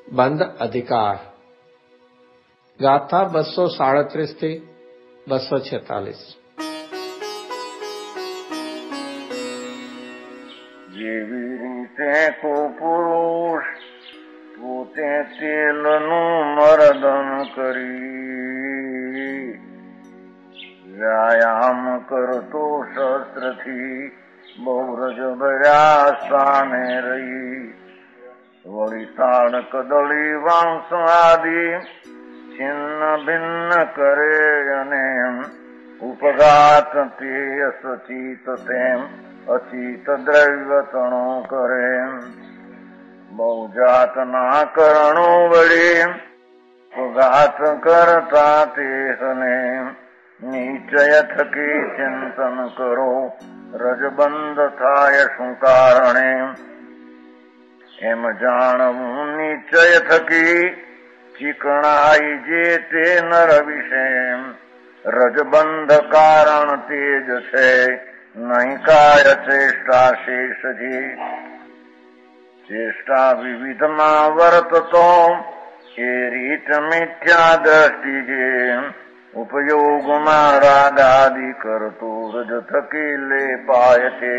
બંધ અધિકાર. ગાથા 237 થી 246. જેવી રીતે કો પુરુષ પોતે તેલનું મર્દન કરી વ્યાયામ કરતો શસ્ત્રથી બહુરજ ભર્યા સ્થાને રહી વળી તાળ કદળી વાંસ આદિ છિન્ન ભિન્ન કરે અને ઉપઘાત તે સચિત તેમ અચિત દ્રવ્ય તણો કરે બહુ જાતના કરણો વળી ઉપઘાત કરતા તેહને નિશ્ચય થકી ચિંતન કરો રજબંધ થાય શું કારણે એમ જાણવું નિશ્ચય થકી ચીકણાઈ જે તે નર વિશે રજબંધ કારણ તેજ છે નહીં કાય ચેષ્ટા શેષજી ચેષ્ટા વિવિધમાં વર્તતો એ રીત મિથ્યા દ્રષ્ટિ જે ઉપયોગમાં રાગાદિ કરતો રજ થકી લેપાય છે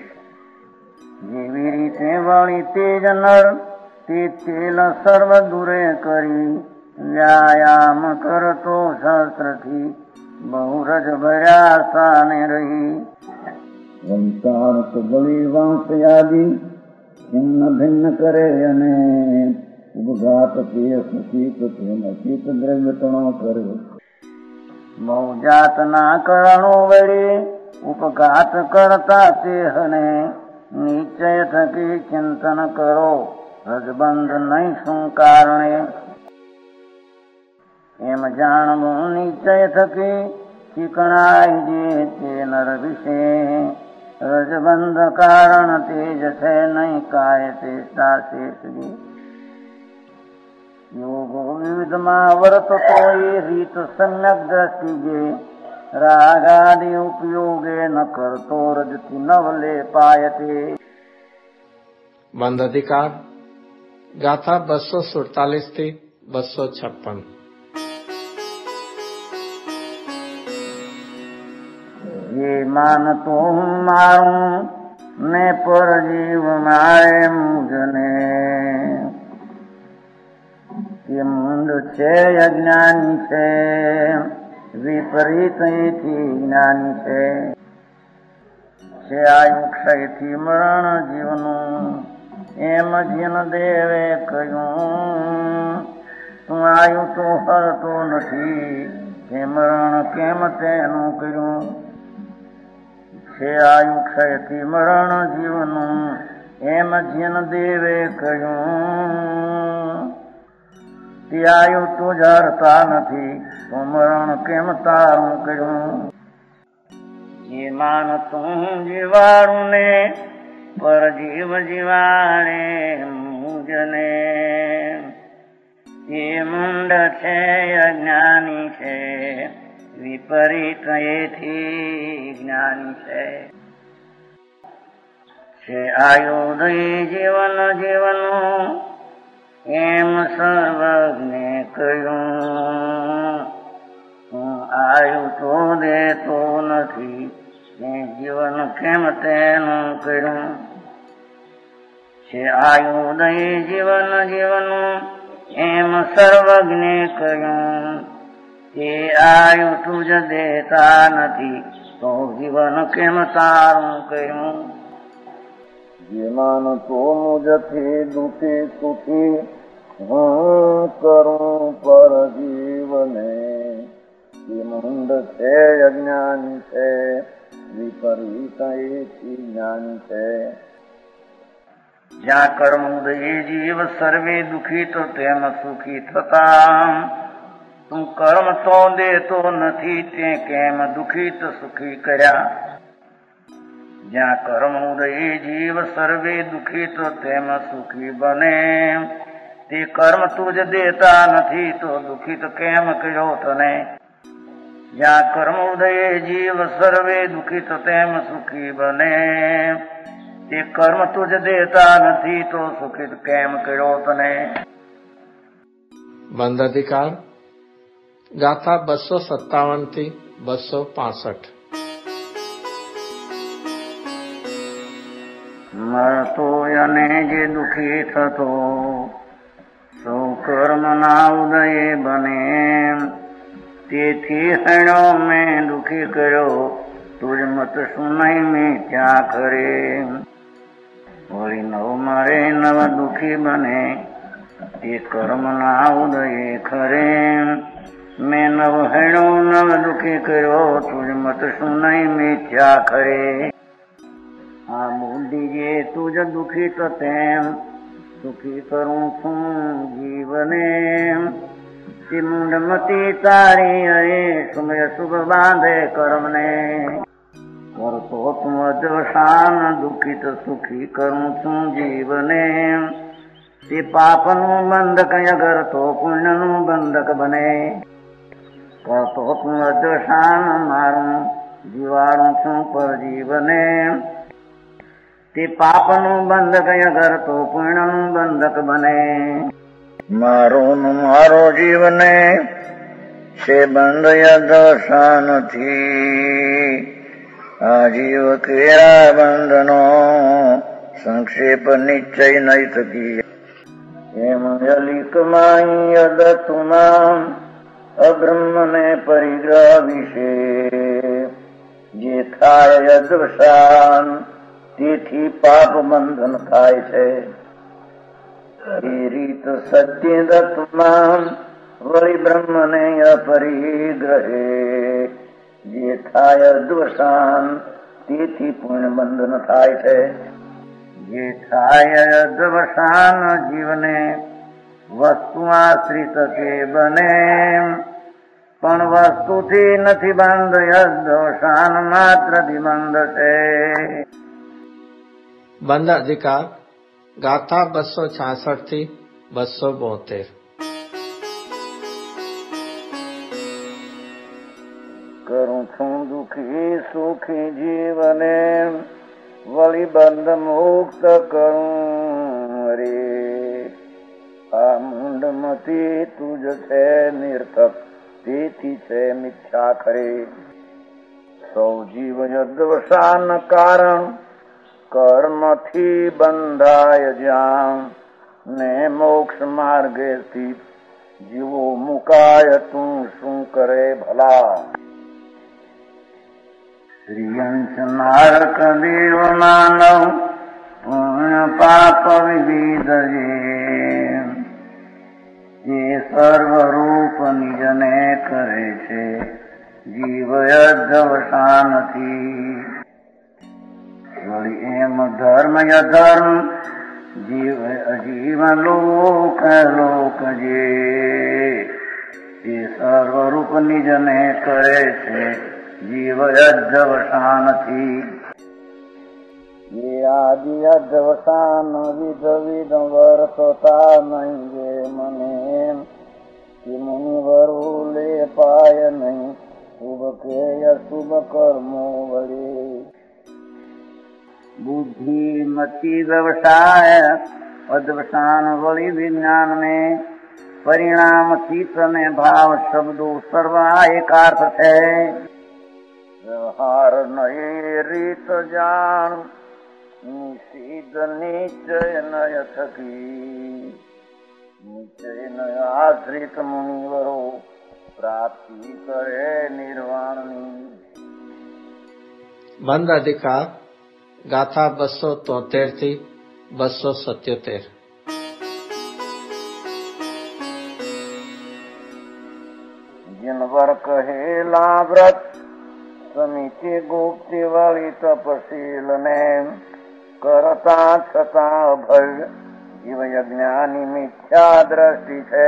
જેવી રીતે વળી તેજ નર તે તેલ સર્વ દૂરે કરી વ્યાયામ કરતો શાસ્ત્રથી બહુ રજ ભર્યા સ્થાને રહી વંતાર બળી વાંસ આદિ છિન્ન ભિન્ન કરે અને ઉપઘાત તે સચિત તેમ અચિત દ્રવ્ય તણો કરે બહુ જાતના કરણો વળી ઉપઘાત કરતા તેહને નિશ્ચય થકી ચિંતન કરો રજબંધ નહીં શું કારણે એમ જાણવું નિશ્ચય થકી ચીકણાઈ જે તે નર વિશે રજબંધ કારણ તેજ છે નહીં કાય ચેષ્ટા શેષજી યોગો વિવિધમાં વર્તતો એ રીત સમ્યક દ્રષ્ટિ જે રાગાદિ ઉપયોગે ન કરતો રજથી નવલે પાયતે. બંધ અધિકાર. ગાથા 247 થી 256. જે માનતો હું મારું ને પર જીવ મારે મુજને તે મુંડ છે અજ્ઞાની છે વિપરીત એથી જ્ઞાની છે આયુ ક્ષયથી મરણ જીવનું એમ જીન દેવે કહ્યું તું આયુ તો હરતો નથી તે મરણ કેમ તેનું કર્યું છે આયુ ક્ષયથી મરણ જીવનું એમ જીન દેવે કહ્યું તે આયુ તો જરતા નથી તો મરણ કેમ તારું કર્યું જે માનતું જીવાડું ને પર જીવ જીવાડે મુજને તે મુંડ છે અજ્ઞાની છે વિપરીત એથી જ્ઞાની છે આયુર્દય જીવન જીવનું એમ સર્વજ્ઞે કહ્યું હું આયુ તો દેતો નથી ને જીવન કેમ તેનું કર્યું છે આયુર્દય જીવન જીવનું એમ સર્વજ્ઞે કહ્યું તે આયુ તુજ દેતા નથી તો જીવન કેમ તારું કર્યું જે માનતો મુજથી દુઃખી સુખી હું કરું પર જીવને જે મુંડ છે અજ્ઞાની છે વિપરીત એથી જ્ઞાની છે જ્યાં કર્મોદયે જીવ સર્વે દુઃખી તો તેમ સુખી થતા તું કર્મ તો દેતો નથી તે કેમ દુઃખી તો સુખી કર્યા જ્યાં કર્મ ઉદયે જીવ સર્વે દુઃખી તો તેમ સુખી બને તે કર્મ તુજ દેતા નથી તો દુઃખી તો કેમ કર્યો તને જ્યાં કર્મ ઉદયે જીવ સર્વે દુઃખી તો તેમ સુખી બને તે કર્મ તુજ દેતા નથી તો સુખી તો કેમ કર્યો તને બંધ અધિકાર ગાથા 257 થી 265. મરતો અને જે દુઃખી થતો સૌ કર્મના ઉદયે બને, તેથી હણો મેં દુઃખી કર્યો તુજ મત સુનાઈ મેં ત્યાં કરે. વળી નવ મારે નવ દુઃખી બને તે કર્મના ઉદયે ખરે. મેં નવ હણો નવ દુઃખી કર્યો તુજ મત સુનાઈ મેં ત્યાં ખરે. આ બુદ્ધિ જે તુજ દુઃખી તો તેમ સુખી કરું છું જીવને. તે મુંડમતી તારી અરે સુમય શુભ બાંધે કર્મને. કરતો તું અદશાન દુઃખી તો સુખી કરું છું જીવને. તે પાપનું બંધક અગર તો પુણ્યનું બંધક બને. કરતો તું અદશાન મારું જીવાડું છું પર જીવને. તે પાપનું બંધક અગર તો પુણ્યનું બંધક બને. મારો જીવને છે બંધ યદશા નથી. આ જીવ કેરા બંધનો સંક્ષેપ નિશ્ચય નહીં થકી. એમ અલિકમાં યદ તુના અબ્રહ્મને પરિગ્રહ વિશે જે થાય યદશાન તેથી પાપ બંધન થાય છે. એ રીત સત્ય દત્તમાં વળી બ્રહ્મને અપરિગ્રહે જે થાય દ્વશાન તેથી પુણ્ય બંધન થાય છે. જે થાય દ્વશાન જીવને વસ્તુ આશ્રિત કે બને, પણ વસ્તુથી નથી બંધ યદોશાન માત્ર બંધ છે. બંધ અધિકાર ગાથા 266 થી 272. કરું છું દુઃખી સુખી જીવને વળી બંધ મુક્ત કરું રે. આ મુંડમતી તુજ છે નિર્થક તેથી છે મિથ્યા ખરે. સૌ જીવ યદવશાન કારણ કર્મથી બંધાય જ્યાં ને મોક્ષ માર્ગે સ્થિત જીવો મુકાય તું શું કરે ભલા. શ્રીયંશ નારક દેવ માનવ પુણ્ય પાપ વિવિધ જે સર્વરૂપ નિજને કરે છે જીવ યદવશાનથી. વળી એમ ધર્મ યધર્મ જીવ અજીવ લોક લોક જે સર્વરૂપ નિજને કરે છે જીવ યદવશાનથી. એ આદિ યદવશાન વિધ વિધ વર્તતા નહીં જે મને કે મુનિવરો લે પાય નહીં શુભ કે અશુભ કર્મો વળે. बुद्धि मति व्यवसाय अद्वसान वली विज्ञान में परिणाम चित्त में भाव शब्दों सर्वा एकार्थ है. व्यवहार नये रीत जान निषिद्ध निश्चय नय थकी. निश्चय नय आश्रित मुनिवरो प्राप्ति करे निर्वाणी. બંધ અધિકાર ગાથા 273 થી 277. जिनवर कहेला व्रत समिति गुप्ति वाली तपशील ने करता छता भय जीव अज्ञानी मिथ्या दृष्टि है.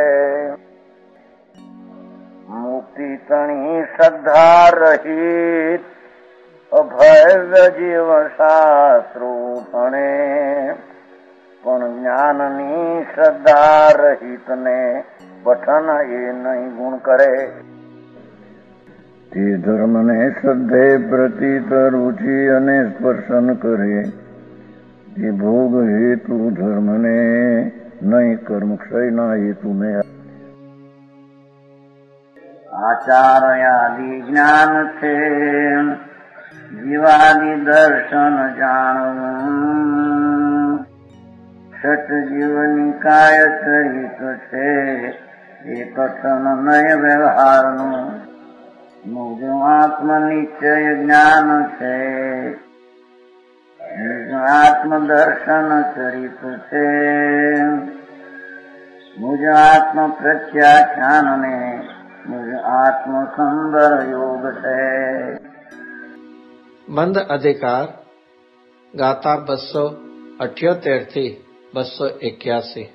मुक्ति तणी श्रद्धा रहित અભય જીવ શાસ્ત્રો ભણે પણ જ્ઞાનની શ્રદ્ધા રહિત ને પઠન એ નહીં ગુણ કરે. તે ધર્મને શ્રદ્ધે પ્રતીત રુચિ અને સ્પર્શન કરે. તે ભોગ હેતુ ધર્મને નહીં કર્મ ક્ષયના હેતુને. આચાર્યાદિ જ્ઞાન છે જીવાદિ દર્શન જાણવું છઠ જીવની કાય ચરિત છે એ કથન નય વ્યવહારનું મુજ આત્મનિશ્ચય જ્ઞાન છે આત્મ દર્શન ચરિત છે મુજ આત્મ પ્રત્યાખ્યાન ને મુજ આત્મ સુંદર યોગ છે. મંદ અધિકાર ગાથા 278 થી 281.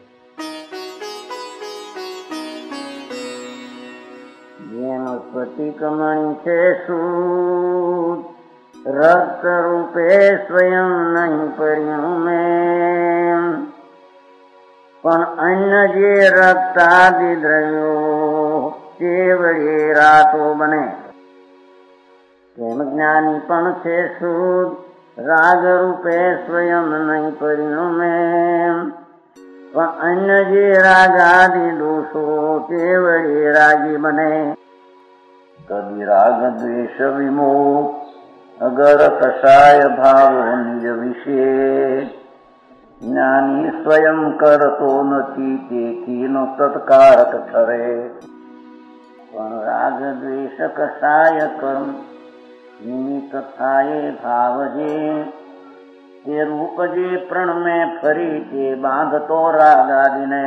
જેમ સ્ફટિકમણિ છે શુદ્ધ રક્ત રૂપે સ્વયં નહીં પરિણમે પણ અન્ય જે રક્તાદિ દ્રવ્યો તે વડે રાતો બને તેમ જ્ઞાની પણ છે શુદ્ધ રાગ રૂપે સ્વયં નહીં પરિણમે પણ અન્ય જે રાગાદિ દોષો તે વડે રાગી બને. કદી રાગ દ્વેષ વિમોહ અગર કષાય ભાવો નિજ વિશે જ્ઞાની સ્વયં કરતો નથી તેથી નો તત્કારક ઠરે પણ રાગ દ્વેષ કષાય કર્મ નિમિત્ત થાય ભાવ જે તે રૂપ જે પ્રણમે ફરી તે બાંધતો રાગાદિને.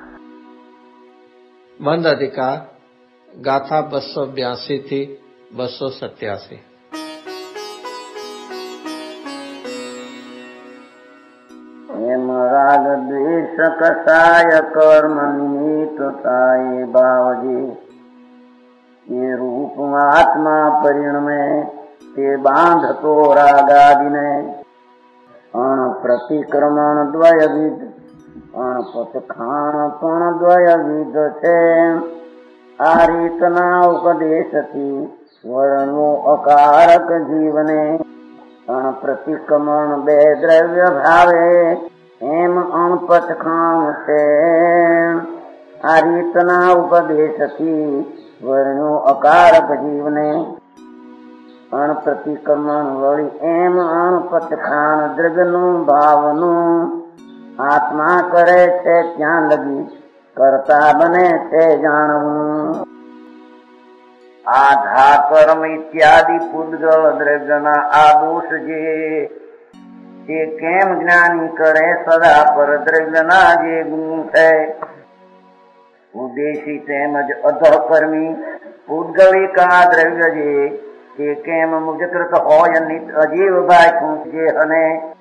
મંદ અધિકાર ગાથા 282 થી 287. એમ રાગ દ્વેષ કષાય કર્મ નિમિત્ત થાય ભાવ જે તે રૂપ આત્મા પરિણમે તે બાંધતો રાગાદિને. અણ પ્રતિક્રમણ દ્વયવિધ અણ પથખાણ પણ દ્વયવિધ છે આ રીતના ઉપદેશથી વર્ણો અકારક જીવને. અણ પ્રતિક્રમણ બે દ્રવ્ય ભાવે એમ અણ પથખાણ છે આ રીતના ઉપદેશથી વર્ણો અકારક જીવને. અણ પ્રતિક્રમણ વળી એમ અણ પથખાણ દ્રવ્યનું ભાવનું આત્મા કરે છે ત્યાં લગી કરતા બને છે જાણવું. આધા કર્મ ઇત્યાદિ પૂદગલ દ્રવ્યના આ દોષ જે તે કેમ જ્ઞાની કરે સદા પર દ્રવ્યના જે ગુણ છે ઉદ્દેશી તેમજ અધકર્મી પૂદગલિકા દ્રવ્ય જે તે કેમ મુજકૃત હોય નિત અજીવ ભાઈ જે અને